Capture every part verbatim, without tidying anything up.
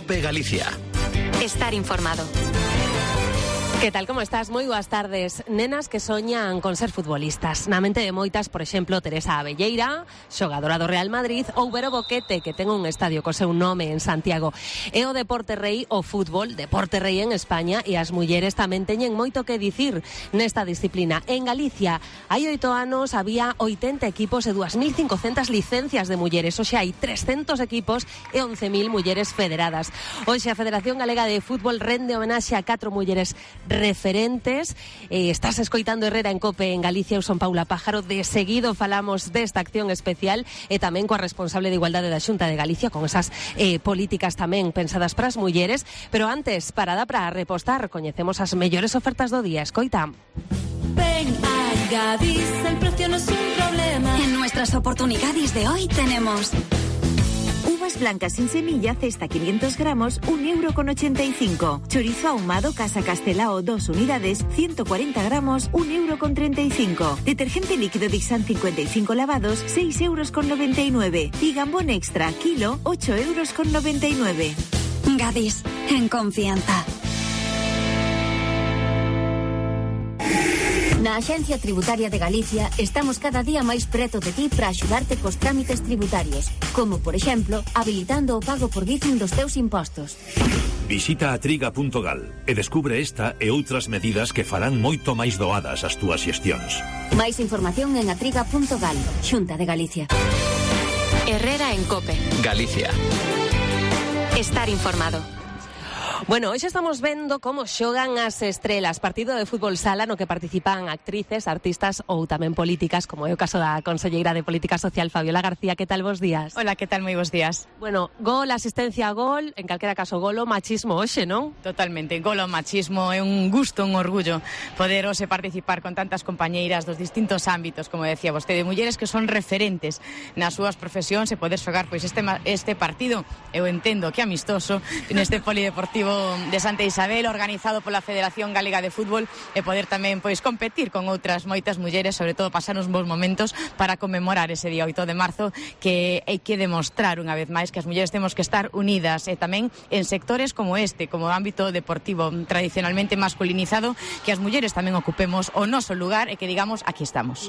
COPE Galicia. Estar informado. Que tal, como estás? Moi boas tardes. Nenas que soñan con ser futbolistas. Na mente de moitas, por exemplo, Teresa Abelleira, xogadora do Real Madrid, ou Vero Boquete, que ten un estadio co seu nome en Santiago. É o deporte rei, o fútbol, deporte rei en España, e as mulleres tamén teñen moito que dicir nesta disciplina. En Galicia, hai oito anos, había oitenta equipos e dúas mil cincocentas licencias de mulleres. Hoxe hai trescentos equipos e once mil mulleres federadas. Hoxe a Federación Galega de Fútbol rende homenaxe a catro mulleres referentes. Eh, estás escoitando Herrera en COPE en Galicia. Eu son Paula Pájaro. De seguido falamos desta acción especial e tamén coa responsable de Igualdade da Xunta de Galicia, con esas eh, políticas tamén pensadas para as mulleres. Pero antes, parada para repostar, coñecemos as mellores ofertas do día. Escoita. Ven a Gadis, el precio no es un problema. En nuestras oportunidades de hoy tenemos uvas blancas sin semilla, cesta quinientos gramos, un euro con ochenta y cinco. Chorizo ahumado Casa Castelao, dos unidades, ciento cuarenta gramos, un euro con treinta y cinco. Detergente líquido Dixan cincuenta y cinco lavados, seis euros con noventa y nueve. Y gambón extra, kilo, ocho euros con noventa y nueve. Gadis, en confianza. Na Axencia Tributaria de Galicia estamos cada día máis preto de ti para axudarte cos trámites tributarios, como, por exemplo, habilitando o pago por Bizum dos teus impostos. Visita atriga punto gal e descubre esta e outras medidas que farán moito máis doadas as túas xestións. Máis información en atriga punto gal, Xunta de Galicia. Herrera en COPE Galicia. Estar informado. Bueno, hoxe estamos vendo como xogan as estrelas, partido de fútbol sala no que participan actrices, artistas ou tamén políticas, como é o caso da conselleira de Política Social, Fabiola García. Que tal, bos días? Hola, que tal, moi bos días. Bueno, gol, asistencia a gol, en calquera caso golo, machismo hoxe, non? Totalmente, golo, machismo, é un gusto, un orgullo poder hoxe participar con tantas compañeiras dos distintos ámbitos, como decía vostede, mulleres que son referentes nas súas profesións e poder xogar pois este, este partido, eu entendo que amistoso, neste polideportivo de Santa Isabel, organizado pola Federación Galega de Fútbol, e poder tamén pois competir con outras moitas mulleres, sobre todo pasar uns bons momentos para conmemorar ese día oito de marzo, que hai que demostrar unha vez máis que as mulleres temos que estar unidas, e tamén en sectores como este, como o ámbito deportivo tradicionalmente masculinizado, que as mulleres tamén ocupemos o noso lugar e que digamos, aquí estamos.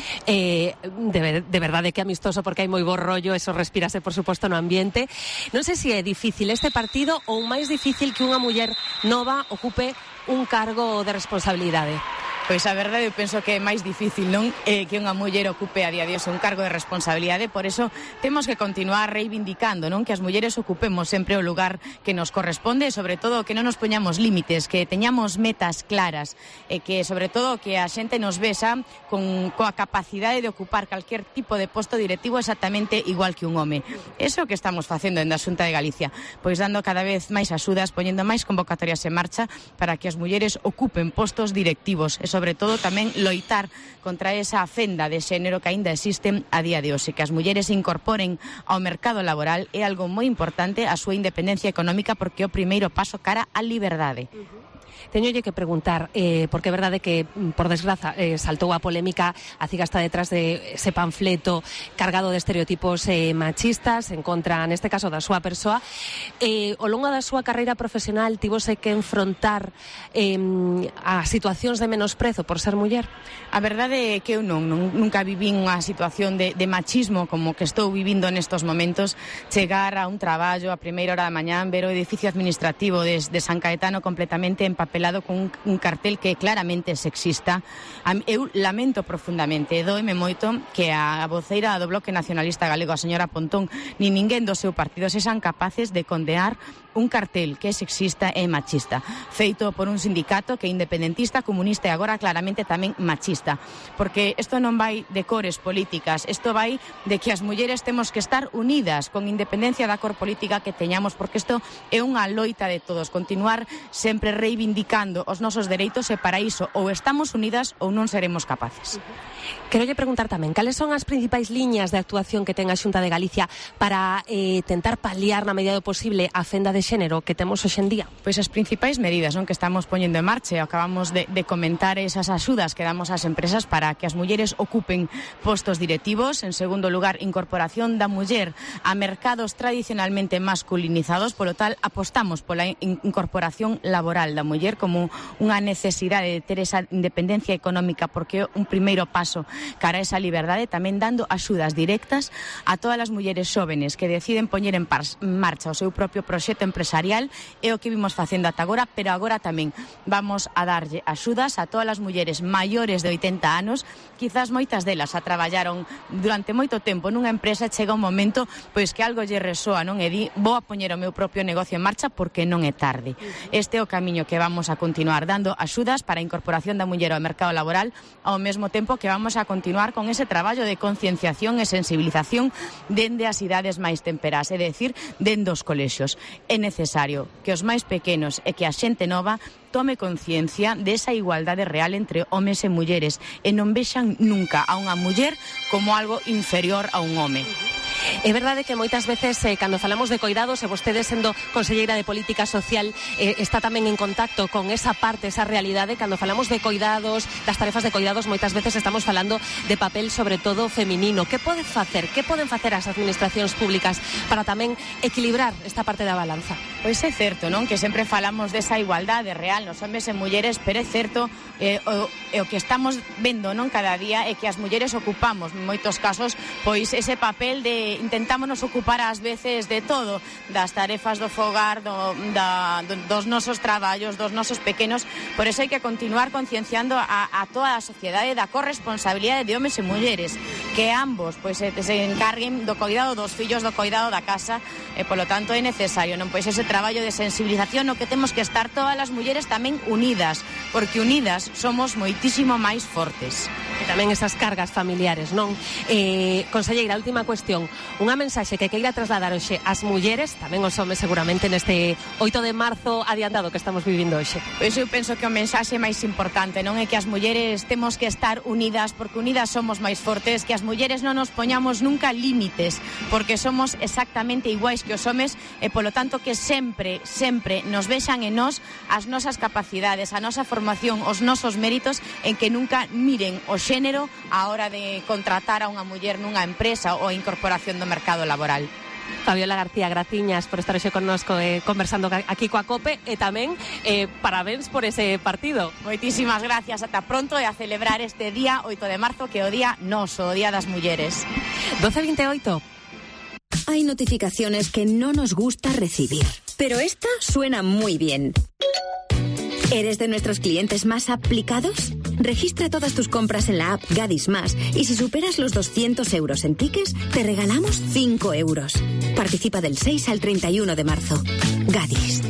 Eh, de, de verdade que amistoso, porque hai moi bo rollo, eso respírase por suposto no ambiente. Non sei se é difícil este partido ou máis difícil que unha muller nova ocupe un cargo de responsabilidade. Pois a verdade, eu penso que é máis difícil, non? Eh, que unha muller ocupe a día de hoxe un cargo de responsabilidade, por eso temos que continuar reivindicando, non? Que as mulleres ocupemos sempre o lugar que nos corresponde, e sobre todo que non nos poñamos límites, que teñamos metas claras, e que sobre todo que a xente nos vexa con coa capacidade de ocupar calquer tipo de posto directivo exactamente igual que un home. Eso é o que estamos facendo en da Xunta de Galicia, pois dando cada vez máis axudas, poñendo máis convocatorias en marcha para que as mulleres ocupen postos directivos, e sobre todo tamén loitar contra esa fenda de xénero que aínda existen a día de hoxe, que as mulleres se incorporen ao mercado laboral é algo moi importante, a súa independencia económica, porque é o primeiro paso cara á liberdade. Uh-huh. Teñolle que preguntar, eh, porque é verdade que, por desgraza, eh, saltou a polémica, a Ciga está detrás de ese panfleto cargado de estereotipos eh, machistas en contra, neste caso, da súa persoa. Eh, ao longo da súa carreira profesional tivose que enfrontar eh, a situacións de menosprezo por ser muller? A verdade é que eu non, non nunca vivín unha situación de, de machismo como que estou vivindo nestos momentos. Chegar a un traballo a primeira hora da mañán, ver o edificio administrativo de, de San Caetano completamente empapelado con un, un cartel que é claramente sexista. Eu lamento profundamente, doime moito que a voceira do Bloque Nacionalista Galego, a señora Pontón, ni ninguén do seu partido sexan capaces de condear un cartel que é sexista e machista, feito por un sindicato que é independentista, comunista e agora claramente tamén machista, porque isto non vai de cores políticas, isto vai de que as mulleres temos que estar unidas con independencia da cor política que teñamos, porque isto é unha loita de todos, continuar sempre reivindicando reivindicando os nosos dereitos e para iso ou estamos unidas ou non seremos capaces. Quero lle preguntar tamén, cales son as principais liñas de actuación que ten a Xunta de Galicia para eh, tentar paliar na medida do posible a fenda de xénero que temos hoxe en día? Pois as principais medidas, non, que estamos poñendo en marcha, acabamos de, de comentar esas axudas que damos ás empresas para que as mulleres ocupen postos directivos. En segundo lugar, incorporación da muller a mercados tradicionalmente masculinizados, polo tal apostamos pola incorporación laboral da muller como unha necesidade de ter esa independencia económica, porque é un primeiro paso cara a esa liberdade, tamén dando axudas directas a todas as mulleres xóvenes que deciden poñer en marcha o seu propio proxecto empresarial. É o que vimos facendo ata agora, pero agora tamén vamos a darlle axudas a todas as mulleres maiores de oitenta anos, quizás moitas delas a traballaron durante moito tempo nunha empresa e chega un momento pois que algo lle resoa, non, e di, vou a poñer o meu propio negocio en marcha porque non é tarde. Este é o camiño que vamos a continuar dando axudas para a incorporación da muller ao mercado laboral, ao mesmo tempo que vamos a continuar con ese traballo de concienciación e sensibilización dende as idades máis temperás, é dicir, dende os colexios. É necesario que os máis pequenos e que a xente nova tome conciencia desa igualdade real entre homes e mulleres e non vexan nunca a unha muller como algo inferior a un home. É verdade que moitas veces, eh, cando falamos de coidados, e vostede sendo conselleira de Política Social, eh, está tamén en contacto con esa parte, esa realidade. Cando falamos de coidados, das tarefas de coidados, moitas veces estamos falando de papel sobre todo feminino. Que pode facer, que poden facer as administracións públicas para tamén equilibrar esta parte da balanza? Pois é certo, non, que sempre falamos desa igualdade real nos homes e mulleres, pero é certo eh, o, o que estamos vendo, non, cada día é que as mulleres ocupamos, en moitos casos, pois ese papel de intentámonos ocupar ás veces de todo, das tarefas do fogar, do, da, do, dos nosos traballos, dos nosos pequenos. Por eso hai que continuar concienciando a, a toda a sociedade da corresponsabilidade de homes e mulleres, que ambos pois, se, se encarguen do cuidado dos fillos, do cuidado da casa, e polo tanto é necesario, non, pois ese traballo de sensibilización no que temos que estar todas as mulleres tamén unidas, porque unidas somos moitísimo máis fortes. E tamén esas cargas familiares, non? Eh, conselleira, última cuestión. Unha mensaxe que queira trasladar hoxe ás mulleres, tamén os homes seguramente neste oito de marzo adiantado que estamos vivindo hoxe. Pois eu penso que o mensaxe máis importante, non, é que as mulleres temos que estar unidas, porque unidas somos máis fortes, que as mulleres non nos poñamos nunca límites, porque somos exactamente iguais que os homes e polo tanto que sempre, sempre nos vexan en nós as nosas capacidades, a nosa formación, os nosos méritos, en que nunca miren o xénero a hora de contratar a unha muller nunha empresa ou a incorporación do mercado laboral. Fabiola García, graciñas por estar hoxe connosco eh, conversando aquí coa COPE e tamén eh, parabéns por ese partido. Moitísimas gracias, ata pronto e a celebrar este día oito de marzo, que é o día noso, o Día das Mulleres. doce e veintiocho. Hay notificaciones que no nos gusta recibir, pero esta suena muy bien. ¿Eres de nuestros clientes más aplicados? Registra todas tus compras en la app Gadis Más y si superas los doscientos euros en tickets, te regalamos cinco euros. Participa del seis al treinta y uno de marzo. Gadis.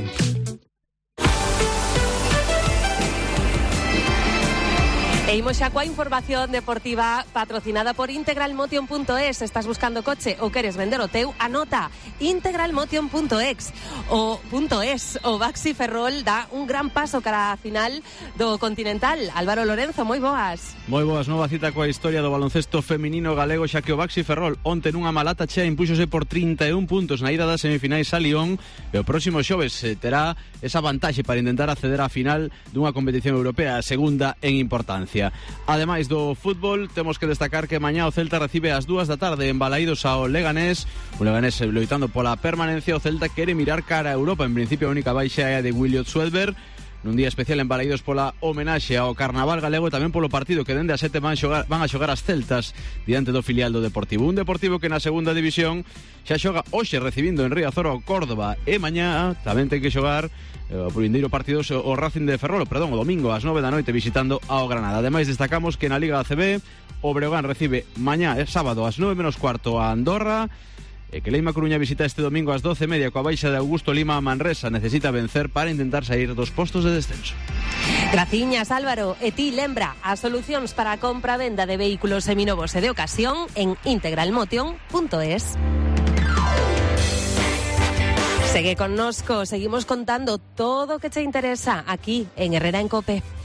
E imos xa coa información deportiva patrocinada por integral motion punto es. Estás buscando coche ou queres vender o teu? Anota, integral motion punto es. O punto es, o Baxi Ferrol dá un gran paso cara a final do Continental. Álvaro Lorenzo, moi boas. Moi boas, nova cita coa historia do baloncesto feminino galego, xa que o Baxi Ferrol onte nunha malata chea impúxose por trinta e un puntos na ida das semifinais a Lyon, e o próximo xoves terá esa vantaxe para intentar acceder á final dunha competición europea, a segunda en importancia. Ademais do fútbol, temos que destacar que mañá o Celta recibe ás dúas da tarde en Balaídos ao Leganés. O Leganés loitando pola permanencia, o Celta quere mirar cara a Europa. En principio a única baixa é a de Williot Swedberg, nun día especial en Balaídos pola homenaxe ao Carnaval galego e tamén polo partido que dende a sete van, xogar, van a xogar as Celtas diante do filial do Deportivo. Un Deportivo que na segunda división xa xoga hoxe recibindo en Riazor ao Córdoba e mañá tamén ten que xogar o vindeiro partido o Racing de Ferrol, perdón, o domingo ás nove da noite visitando ao Granada. Ademais destacamos que na Liga A C B o Breogán recibe mañá é sábado ás nove menos cuarto a Andorra, e que Leima Coruña visita este domingo ás doce e media coa baixa de Augusto Lima a Manresa. Necesita vencer para intentar sair dos postos de descenso. Graciñas, Álvaro. E ti lembra as solucións para a compra e venda de vehículos seminovos e de ocasión en integral motion punto es. Sigue con nosco, seguimos contando todo lo que te interesa aquí en Herrera en COPE.